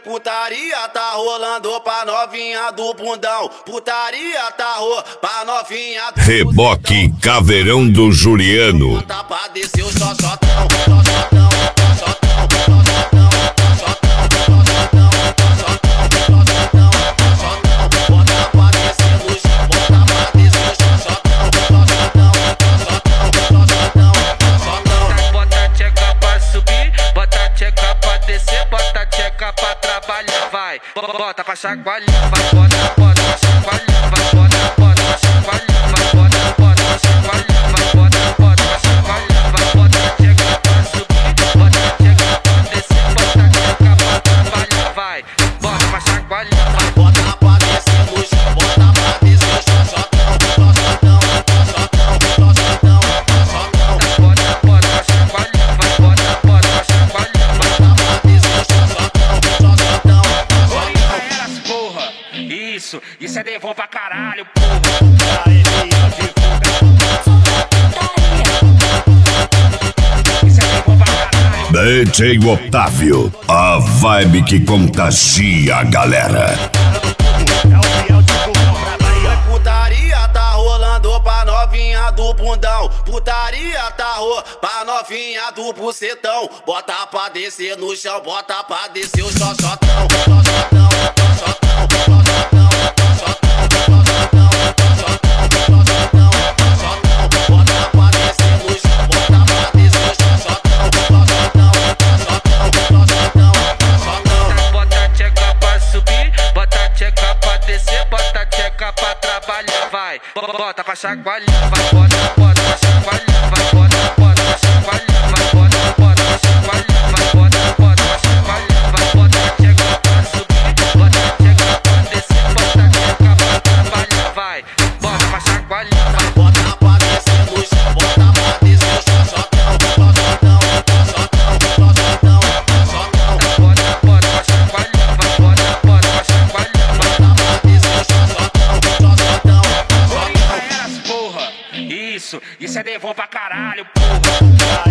Putaria tá rolando pra novinha do bundão. Putaria tá rolando pra novinha do Reboque Caveirão do Juliano. bota pra descer o xoxotão, xoxotão, xoxotão, xoxotão, xoxotão, xoxotão, xoxotão, bota pra descer no chão, bota pra descer o xoxotão, xoxotão, xoxotão, xoxotão. Bota a tcheca pra subir, bota a tcheca pra descer, bota a tcheca pra trabalhar, vai. Bota pra chacoalhar, vai, bota pra chacoalhar, vai, bota pra chacoalhar, vai, bota pra chacoalhar, vai, bota pra chacoalhar, vai, bota a tcheca pra subir, bota a tcheca pra descer, bota a tcheca pra trabalhar, vai. Bota pra chacoalhar, vai, Bota pra descer no chão, bota pra descer o xoxotão, xoxotão, xoxotão, xoxotão, xoxotão. bota pra chacoalhar, vai, bota pra chacoalhar, vai. Bota pra descer o xoxotão, xoxotão, Já era as porra, isso é devon pra caralho, porra. Isso é devon pra caralho. DJ Otávio, a vibe que contagia a galera. Putaria tá rolando pra novinha do bundão. Putaria tá rolando pra novinha do bucetão. Bota pra descer no chão, bota pra descer o xoxotão, xoxotão, xoxotão, xoxotão, xoxotão, xoxotão, xoxotão, xoxotão. Bota pra descer no chão, bota pra descer o xoxotão, xoxotão, xoxotão, xoxotão. Bota a tcheca pra subir, bota a tcheca pra descer, bota a tcheca pra trabalhar, vai. Bota pra chacoalhar, vai, bota pra chacoalhar, vai, bota pra chacoalhar, vai, bota pra chacoalhar, vai, bota pra chacoalhar, vai, bota a tcheca pra subir, bota a tcheca pra descer, bota a tcheca pra trabalhar, vai. Bota pra chacoalhar, vai. Bota pra descer no chão, bota pra descer o xoxotão, xoxotão, xoxotão, xoxotão, xoxotão. Bota pra chacoalhar, vai, bota pra chacoalhar, vai. Bota pra descer o xoxotão, xoxotão, xoxotão. Já era as porra, isso é devon pra caralho, porra.